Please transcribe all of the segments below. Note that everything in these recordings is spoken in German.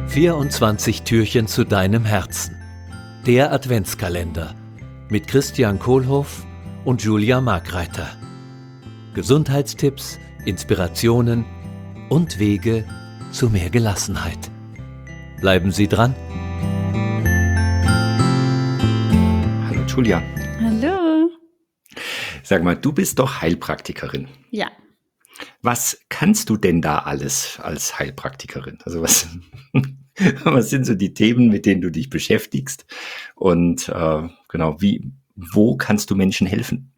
24 Türchen zu deinem Herzen. Der Adventskalender mit Christian Kohlhoff und Julia Markreiter. Gesundheitstipps, Inspirationen und Wege zu mehr Gelassenheit. Bleiben Sie dran. Hallo Julia. Hallo. Sag mal, du bist doch Heilpraktikerin. Ja. Was kannst du denn da alles als Heilpraktikerin? Also was sind so die Themen, mit denen du dich beschäftigst? Und genau, wo kannst du Menschen helfen?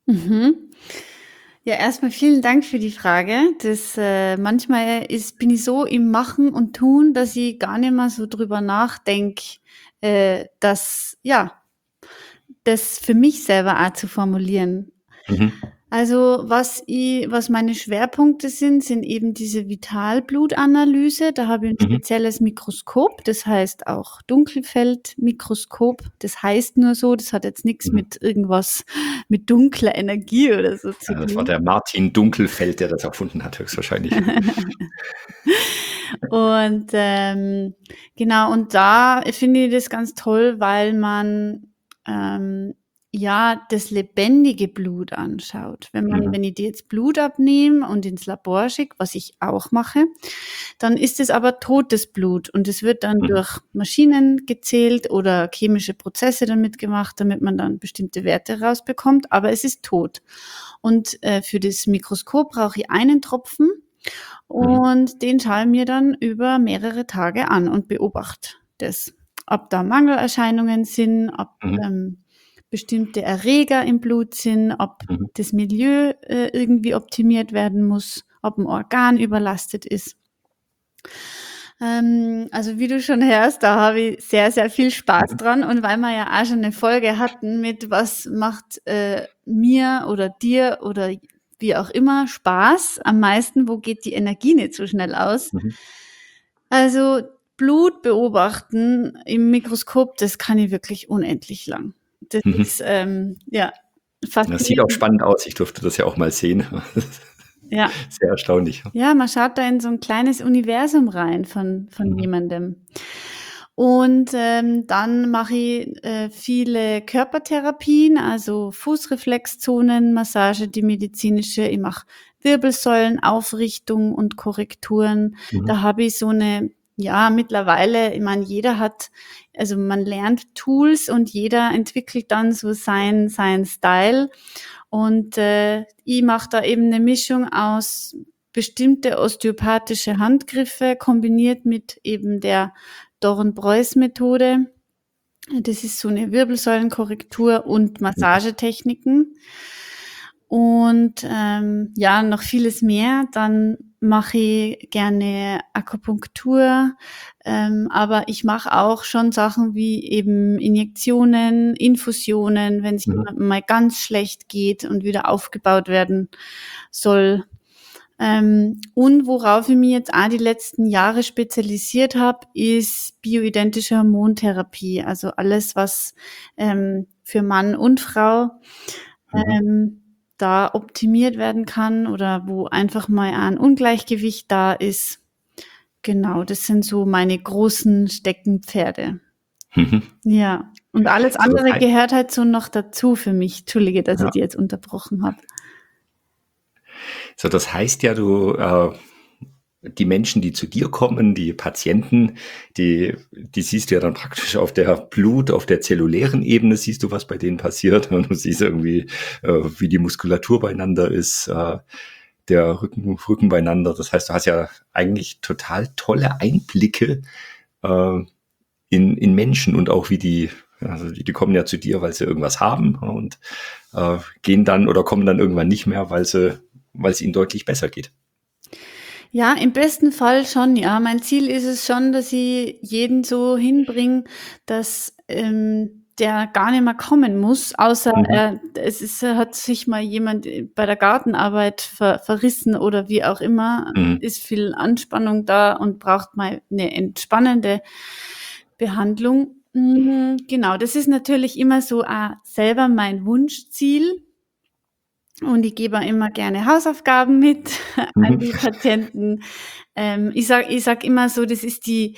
Ja, erstmal vielen Dank für die Frage. Manchmal bin ich so im Machen und Tun, dass ich gar nicht mehr so drüber nachdenke, das für mich selber auch zu formulieren. Mhm. Also was meine Schwerpunkte sind eben diese Vitalblutanalyse. Da habe ich ein spezielles Mikroskop, das heißt auch Dunkelfeldmikroskop. Das heißt nur so, das hat jetzt nichts mit irgendwas, mit dunkler Energie oder so zu Das war tun. der Martin Dunkelfeld, der das erfunden hat, höchstwahrscheinlich. Und genau, und da finde ich das ganz toll, weil man das lebendige Blut anschaut. Wenn ich dir jetzt Blut abnehme und ins Labor schicke, was ich auch mache, dann ist es aber totes Blut und es wird dann durch Maschinen gezählt oder chemische Prozesse damit gemacht, damit man dann bestimmte Werte rausbekommt, aber es ist tot. Und für das Mikroskop brauche ich einen Tropfen und den schaue ich mir dann über mehrere Tage an und beobachte das. Ob da Mangelerscheinungen sind, ob bestimmte Erreger im Blut sind, ob das Milieu irgendwie optimiert werden muss, ob ein Organ überlastet ist. Also wie du schon hörst, da habe ich sehr, sehr viel Spaß dran. Und weil wir ja auch schon eine Folge hatten mit was macht mir oder dir oder wie auch immer Spaß am meisten, wo geht die Energie nicht so schnell aus. Also Blut beobachten im Mikroskop, das kann ich wirklich unendlich lang. Das ist, fast. Das sieht auch spannend aus. Ich durfte das ja auch mal sehen. Ja. Sehr erstaunlich. Ja, man schaut da in so ein kleines Universum rein von jemandem. Und dann mache ich viele Körpertherapien, also Fußreflexzonen, Massage, die medizinische. Ich mache Wirbelsäulenaufrichtung und Korrekturen. Da habe ich so eine, mittlerweile, ich meine, man lernt Tools und jeder entwickelt dann so sein Style. Und ich mache da eben eine Mischung aus bestimmte osteopathische Handgriffe kombiniert mit eben der Doren-Preuß-Methode. Das ist so eine Wirbelsäulenkorrektur und Massagetechniken. Und noch vieles mehr. Dann mache ich gerne Akupunktur, aber ich mache auch schon Sachen wie eben Injektionen, Infusionen, wenn es jemandem mal ganz schlecht geht und wieder aufgebaut werden soll. Und worauf ich mich jetzt auch die letzten Jahre spezialisiert habe, ist bioidentische Hormontherapie. Also alles, was für Mann und Frau da optimiert werden kann oder wo einfach mal ein Ungleichgewicht da ist. Genau, das sind so meine großen Steckenpferde. Ja, und alles andere gehört halt so noch dazu für mich. Entschuldige, dass ich die jetzt unterbrochen habe. So, das heißt ja, die Menschen, die zu dir kommen, die Patienten, die siehst du ja dann praktisch auf der zellulären Ebene, siehst du, was bei denen passiert. Und du siehst irgendwie, wie die Muskulatur beieinander ist, der Rücken beieinander. Das heißt, du hast ja eigentlich total tolle Einblicke in Menschen und auch wie die kommen ja zu dir, weil sie irgendwas haben und gehen dann oder kommen dann irgendwann nicht mehr, weil es ihnen deutlich besser geht. Ja, im besten Fall schon, ja. Mein Ziel ist es schon, dass ich jeden so hinbringe, dass der gar nicht mehr kommen muss, außer hat sich mal jemand bei der Gartenarbeit verrissen oder wie auch immer, ist viel Anspannung da und braucht mal eine entspannende Behandlung. Genau, das ist natürlich immer so selber mein Wunschziel. Und ich gebe auch immer gerne Hausaufgaben mit an die Patienten. Ich sag immer so, das ist die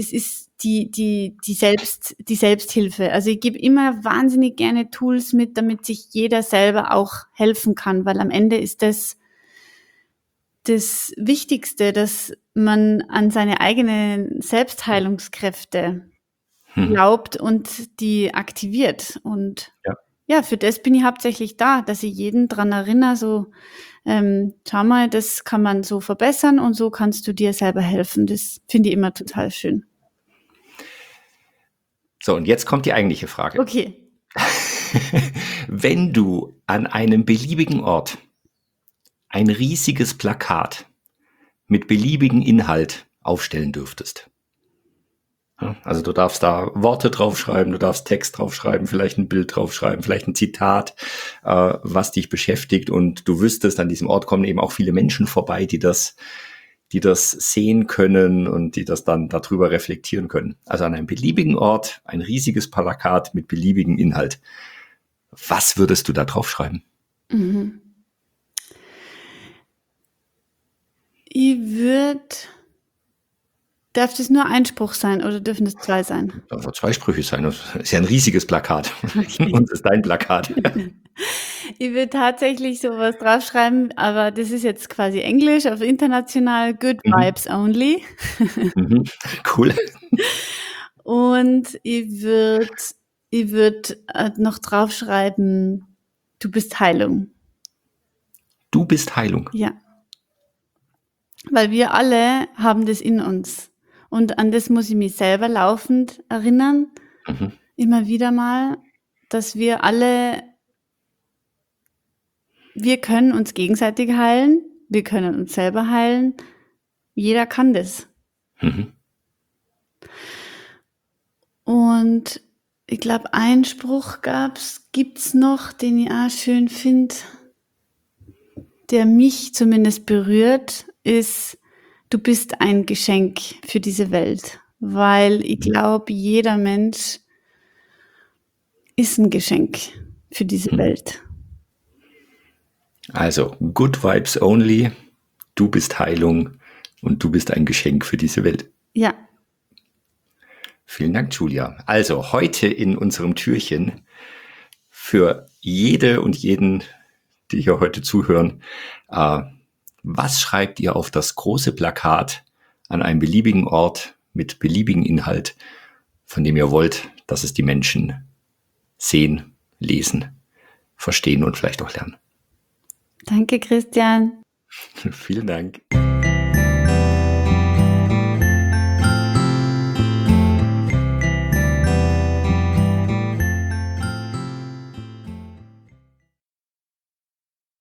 Selbsthilfe. Also ich gebe immer wahnsinnig gerne Tools mit, damit sich jeder selber auch helfen kann, weil am Ende ist das Wichtigste, dass man an seine eigenen Selbstheilungskräfte glaubt und die aktiviert. Und ja, für das bin ich hauptsächlich da, dass ich jeden dran erinnere, so, schau mal, das kann man so verbessern und so kannst du dir selber helfen. Das finde ich immer total schön. So, und jetzt kommt die eigentliche Frage. Okay. Wenn du an einem beliebigen Ort ein riesiges Plakat mit beliebigem Inhalt aufstellen dürftest. Also du darfst da Worte draufschreiben, du darfst Text draufschreiben, vielleicht ein Bild draufschreiben, vielleicht ein Zitat, was dich beschäftigt, und du wüsstest, an diesem Ort kommen eben auch viele Menschen vorbei, die das sehen können und die das dann darüber reflektieren können. Also an einem beliebigen Ort ein riesiges Plakat mit beliebigem Inhalt. Was würdest du da draufschreiben? Darf das nur ein Spruch sein oder dürfen das 2 sein? Darf auch zweisprüchig sein. Das ist ja ein riesiges Plakat. Okay. Und das ist dein Plakat. Ich würde tatsächlich sowas draufschreiben, aber das ist jetzt quasi Englisch, auf international, good vibes only. Cool. Und ich würde noch draufschreiben, du bist Heilung. Du bist Heilung? Ja. Weil wir alle haben das in uns. Und an das muss ich mich selber laufend erinnern, immer wieder mal, dass wir können uns gegenseitig heilen, wir können uns selber heilen, jeder kann das. Und ich glaube, einen Spruch gibt's noch, den ich auch schön finde, der mich zumindest berührt, ist: Du bist ein Geschenk für diese Welt, weil ich glaube, jeder Mensch ist ein Geschenk für diese Welt. Also, good vibes only, du bist Heilung und du bist ein Geschenk für diese Welt. Ja. Vielen Dank, Julia. Also, heute in unserem Türchen für jede und jeden, die hier heute zuhören, was schreibt ihr auf das große Plakat an einem beliebigen Ort mit beliebigem Inhalt, von dem ihr wollt, dass es die Menschen sehen, lesen, verstehen und vielleicht auch lernen? Danke, Christian. Vielen Dank.